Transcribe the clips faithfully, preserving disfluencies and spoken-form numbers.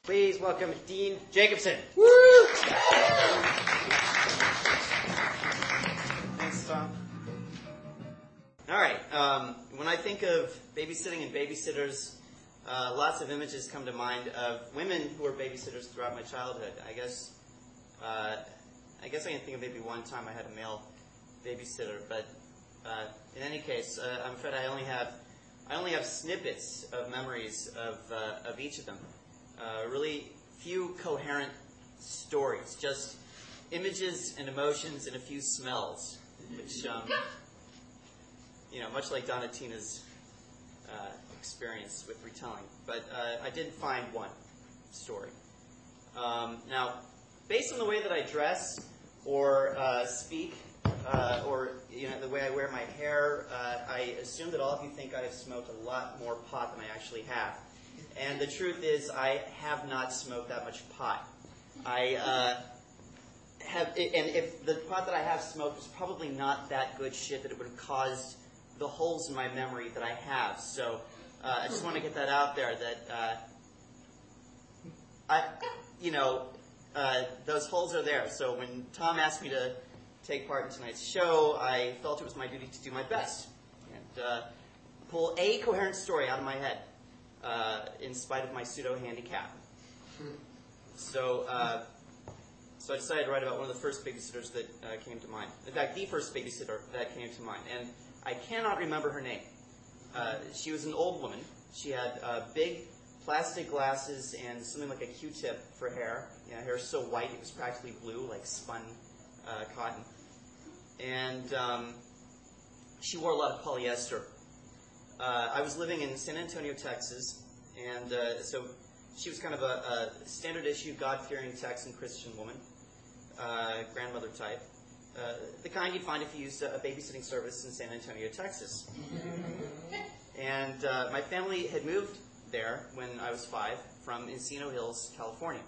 Please welcome Dean Jacobson. Woo! Thanks, Tom. All right. Um, when I think of babysitting and babysitters, uh, lots of images come to mind of women who were babysitters throughout my childhood. I guess, uh, I guess I can think of maybe one time I had a male babysitter, but uh, in any case, uh, I'm afraid I only have, I only have snippets of memories of uh, of each of them. Uh, really few coherent stories, just images and emotions and a few smells, which, um, you know, much like Donatina's uh, experience with retelling. But uh, I did find one story. Um, now, based on the way that I dress or uh, speak, uh, or you know, the way I wear my hair, uh, I assume that all of you think I have smoked a lot more pot than I actually have. And the truth is, I have not smoked that much pot. I uh, have, and if the pot that I have smoked is probably not that good shit that it would have caused the holes in my memory that I have. So uh, I just want to get that out there. That uh, I, you know, uh, those holes are there. So when Tom asked me to take part in tonight's show, I felt it was my duty to do my best and uh, pull a coherent story out of my head. Uh, in spite of my pseudo-handicap. So uh, so I decided to write about one of the first babysitters that uh, came to mind. In fact, the first babysitter that came to mind. And I cannot remember her name. Uh, she was an old woman. She had uh, big plastic glasses and something like a Q-tip for hair. Yeah, hair so white it was practically blue, like spun uh, cotton. And um, she wore a lot of polyester. Uh, I was living in San Antonio, Texas, and uh, so she was kind of a, a standard issue, God-fearing Texan Christian woman, uh, grandmother type, uh, the kind you'd find if you used a, a babysitting service in San Antonio, Texas. And uh, my family had moved there when I was five from Encino Hills, California.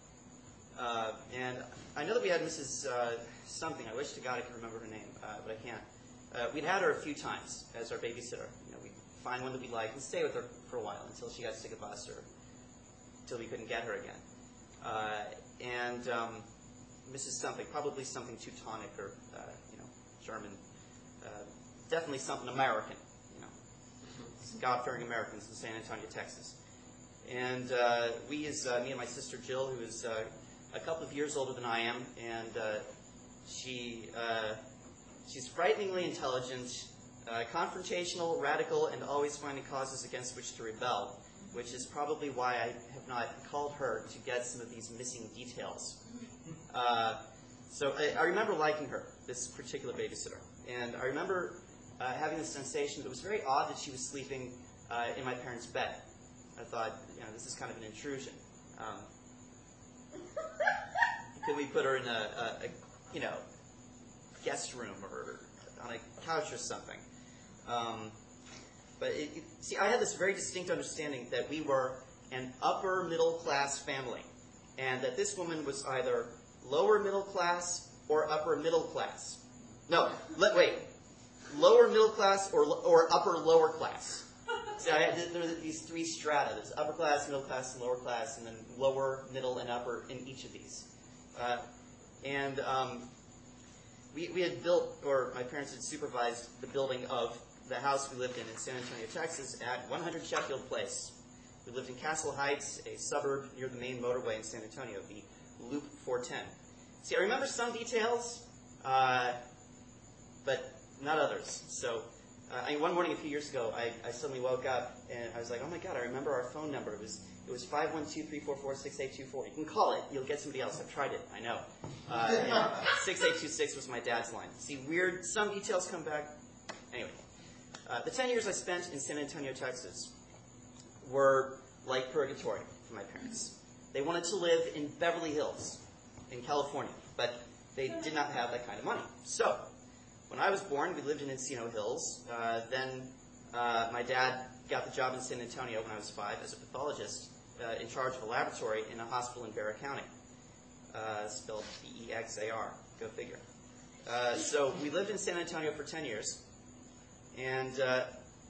Uh, and I know that we had Missus Uh, something. I wish to God I could remember her name, uh, but I can't. Uh, we'd had her a few times as our babysitter. You know, we'd find one that we liked and stay with her for a while until she got sick of us or until we couldn't get her again. Uh, and um, Missus Something, probably something Teutonic or, uh, you know, German. Uh, definitely something American, you know. God-fearing Americans in San Antonio, Texas. And uh, we, as uh, me and my sister Jill, who is uh, a couple of years older than I am, and uh, she... Uh, She's frighteningly intelligent, uh, confrontational, radical, and always finding causes against which to rebel, which is probably why I have not called her to get some of these missing details. Uh, so I, I remember liking her, this particular babysitter. And I remember uh, having the sensation that it was very odd that she was sleeping uh, in my parents' bed. I thought, you know, this is kind of an intrusion. Um, could we put her in a, a, a you know, guest room or on a couch or something. Um, but it, it, see, I had this very distinct understanding that we were an upper middle class family, and that this woman was either lower middle class or upper middle class. No, let, wait, lower middle class or or upper lower class. See, I had, there are these three strata. There's upper class, middle class, and lower class, and then lower, middle, and upper in each of these. Uh, and um, We, we had built, or my parents had supervised the building of the house we lived in in San Antonio, Texas at one hundred Sheffield Place. We lived in Castle Heights, a suburb near the main motorway in San Antonio, the Loop four ten. See, I remember some details, uh, but not others. So uh, I mean, one morning a few years ago, I, I suddenly woke up and I was like, oh my God, I remember our phone number. It was It was five one two, three four four, six eight two four. You can call it. You'll get somebody else. I've tried it. I know. Uh, six eight two six was my dad's line. See, weird. Some details come back. Anyway, uh, the ten years I spent in San Antonio, Texas were like purgatory for my parents. They wanted to live in Beverly Hills in California, but they did not have that kind of money. So when I was born, we lived in Encino Hills. Uh, then uh, my dad got the job in San Antonio when I was five as a pathologist. Uh, in charge of a laboratory in a hospital in Bexar County, uh, spelled B E X A R. Go figure. Uh, so we lived in San Antonio for ten years, and uh,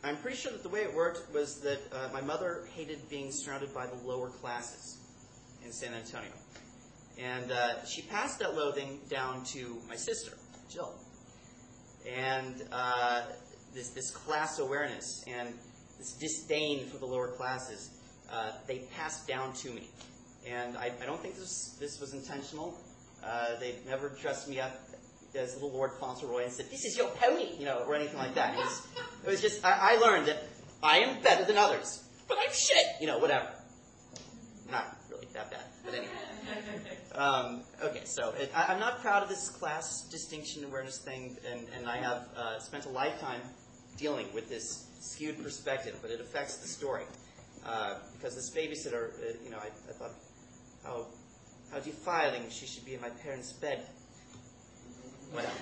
I'm pretty sure that the way it worked was that uh, my mother hated being surrounded by the lower classes in San Antonio. And uh, she passed that loathing down to my sister, Jill. And uh, this, this class awareness and this disdain for the lower classes, uh, they passed down to me. And I, I don't think this, this was intentional. Uh, they never dressed me up as little Lord Fauntleroy and said, "This is your pony," you know, or anything like that. It was, it was just, I, I learned that I am better than others, but I'm shit, you know, whatever. Not really that bad, but anyway. Um, okay, so it, I, I'm not proud of this class distinction awareness thing, and, and I have uh, spent a lifetime dealing with this skewed perspective, but it affects the story. Uh, because this babysitter, uh, you know, I, I thought, how, how defiling she should be in my parents' bed. Whatever.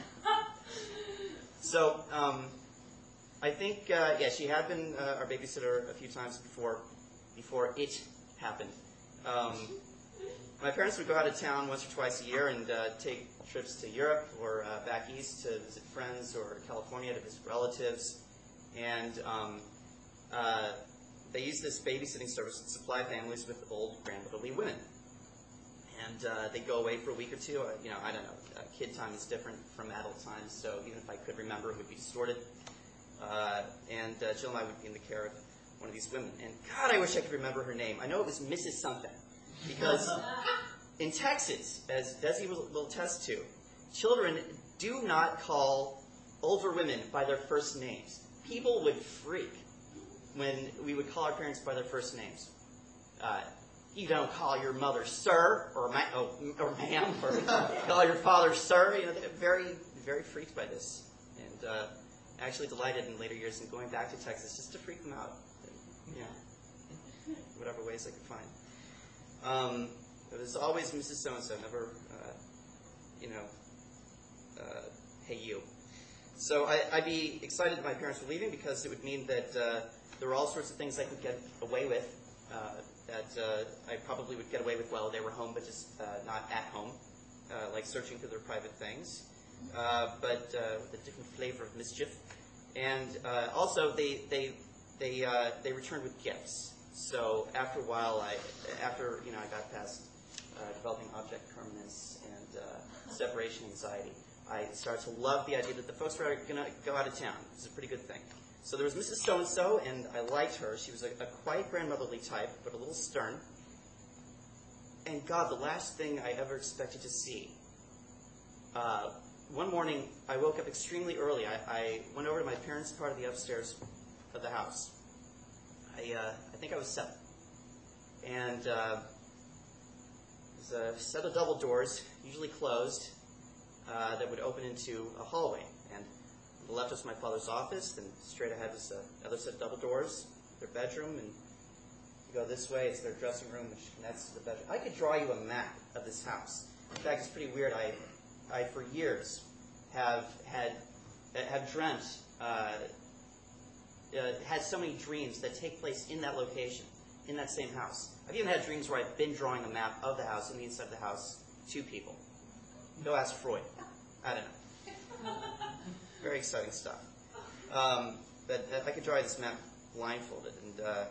So, um, I think, uh, yeah, she had been uh, our babysitter a few times before, before it happened. Um, my parents would go out of town once or twice a year and uh, take trips to Europe or uh, back east to visit friends, or California to visit relatives. And um, uh, they used this babysitting service to supply families with old grandmotherly women. And uh, they'd go away for a week or two. Uh, you know, I don't know. Uh, kid time is different from adult time, so even if I could remember, it would be distorted. Uh, and uh, Jill and I would be in the care of one of these women. And God, I wish I could remember her name. I know it was Missus Something. Because in Texas, as Desi will, will attest to, children do not call older women by their first names. People would freak when we would call our parents by their first names. Uh, You don't call your mother sir or ma- oh, or ma'am, or call your father sir. You know, they're very, very freaked by this, and uh, actually delighted in later years in going back to Texas just to freak them out. You know, whatever ways I could find. Um, it was always Missus So-and-so, never, uh, you know, uh, hey you. So I, I'd be excited that my parents were leaving, because it would mean that uh, there were all sorts of things I could get away with. Uh, that uh, I probably would get away with while they were home, but just uh, not at home, uh, like searching through their private things, uh, but uh, with a different flavor of mischief. And uh, also, they they they uh, they returned with gifts. So after a while, I after you know I got past uh, developing object permanence and uh, separation anxiety, I started to love the idea that the folks were going to go out of town. It's a pretty good thing. So there was Missus So-and-so, and I liked her. She was a, a quite grandmotherly type, but a little stern. And God, the last thing I ever expected to see. Uh, one morning, I woke up extremely early. I, I went over to my parents' part of the upstairs of the house. I, uh, I think I was seven. And uh, there's a set of double doors, usually closed, uh, that would open into a hallway. And on the left was my father's office, and straight ahead was another set of double doors, their bedroom, and you go this way, it's their dressing room, which connects to the bedroom. I could draw you a map of this house. In fact, it's pretty weird. I, I for years, have had have dreamt, uh, uh, had so many dreams that take place in that location, in that same house. I've even had dreams where I've been drawing a map of the house and the inside of the house to people. Go ask Freud. I don't know. Very exciting stuff. Um, but uh, I could draw you this map blindfolded, and uh,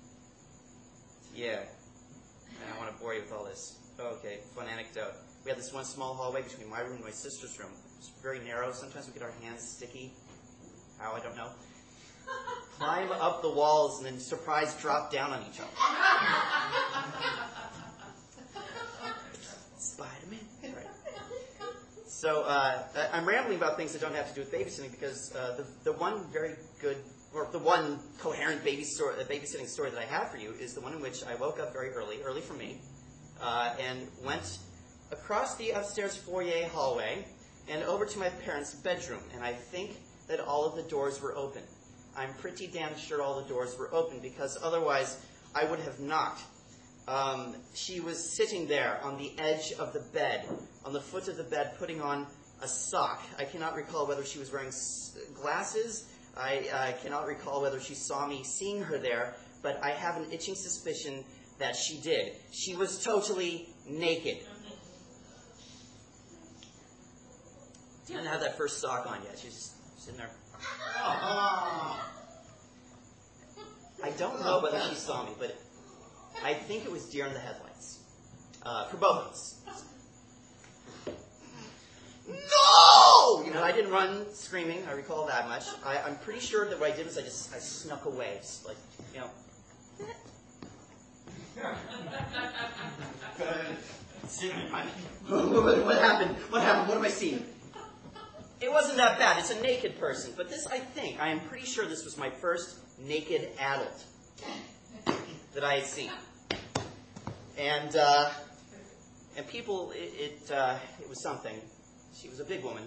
yeah, I don't want to bore you with all this. Okay, fun anecdote. We had this one small hallway between my room and my sister's room. It was very narrow. Sometimes we get our hands sticky. How, I don't know. Climb up the walls and then, surprise, drop down on each other. Spider-Man. Right. So uh, I'm rambling about things that don't have to do with babysitting, because uh, the, the one very good, or the one coherent baby story, uh, babysitting story that I have for you is the one in which I woke up very early, early for me, uh, and went across the upstairs foyer hallway and over to my parents' bedroom. And I think that all of the doors were open. I'm pretty damn sure all the doors were open, because otherwise I would have knocked. Um, she was sitting there on the edge of the bed, on the foot of the bed, putting on a sock. I cannot recall whether she was wearing s- glasses. I uh, cannot recall whether she saw me seeing her there, but I have an itching suspicion that she did. She was totally naked. Didn't have that first sock on yet. She was just sitting there. I don't know whether she saw me, but I think it was deer in the headlights. Uh, for both of us. No! You know, I didn't run screaming. I recall that much. I, I'm pretty sure that what I did was I just I snuck away. Just like, you know. What happened? What happened? What have I seen? It wasn't that bad. It's a naked person. But this, I think, I am pretty sure this was my first naked adult that I had seen. And, uh, and people, it, it, uh, it was something. She was a big woman.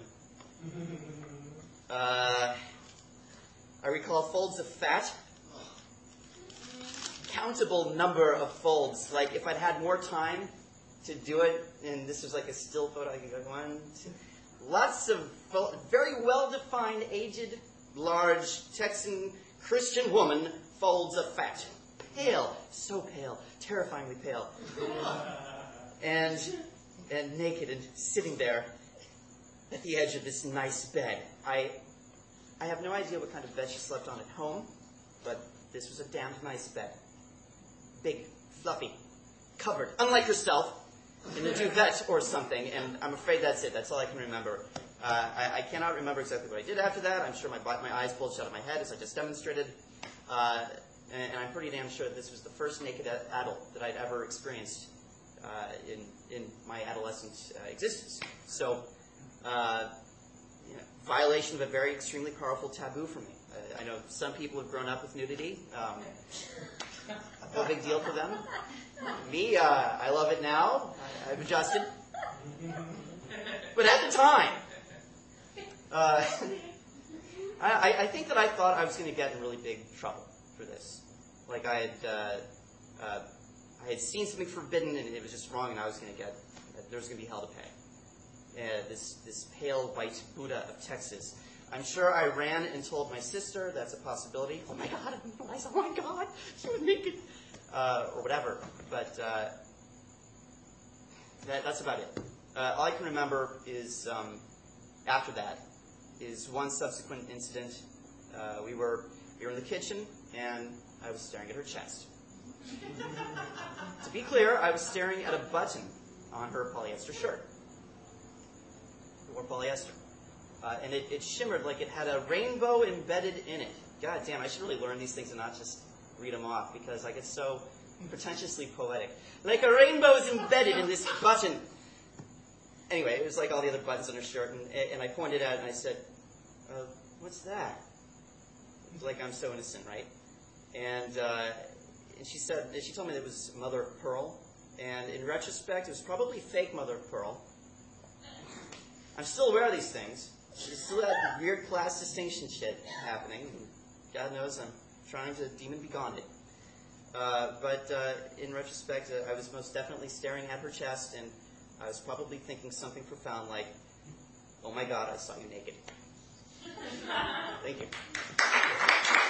Uh, I recall folds of fat. Countable number of folds. Like, if I'd had more time to do it, and this was like a still photo, I could go one, two. Lots of fo- very well-defined, aged, large, Texan Christian woman folds of fat. Pale. So pale. Terrifyingly pale. And, and naked and sitting there at the edge of this nice bed. I I have no idea what kind of bed she slept on at home, but this was a damned nice bed. Big, fluffy, covered, unlike herself, in a duvet or something, and I'm afraid that's it. That's all I can remember. Uh, I, I cannot remember exactly what I did after that. I'm sure my my eyes bulged out of my head as I just demonstrated. Uh, and, and I'm pretty damn sure that this was the first naked a- adult that I'd ever experienced uh, in, in my adolescent uh, existence. So, Uh, you know, violation of a very extremely powerful taboo for me. Uh, I know some people have grown up with nudity. Um, no big deal for them. Me, uh, I love it now. I, I've adjusted. But at the time, uh, I, I think that I thought I was going to get in really big trouble for this. Like I had, uh, uh, I had seen something forbidden and it was just wrong, and I was going to get, there was going to be hell to pay. Uh, this this pale white Buddha of Texas. I'm sure I ran and told my sister. That's a possibility. Oh my God, I didn't realize. Oh my God, she was naked, uh, or whatever. But uh, that, that's about it. Uh, all I can remember is um, after that is one subsequent incident. Uh, we were we were in the kitchen and I was staring at her chest. To be clear, I was staring at a button on her polyester shirt. Or polyester. Uh, and it, it shimmered like it had a rainbow embedded in it. God damn, I should really learn these things and not just read them off, because I get so pretentiously poetic. Like a rainbow is embedded in this button. Anyway, it was like all the other buttons on her shirt, and, and I pointed at it and I said, uh, what's that? Like I'm so innocent, right? And, uh, and she said, she told me that it was mother of pearl, and in retrospect, it was probably fake mother of pearl. I'm still aware of these things. There's still that weird class distinction shit happening. And God knows I'm trying to demon begone it. Uh, but uh, in retrospect, uh, I was most definitely staring at her chest, and I was probably thinking something profound like, oh my God, I saw you naked. Thank you.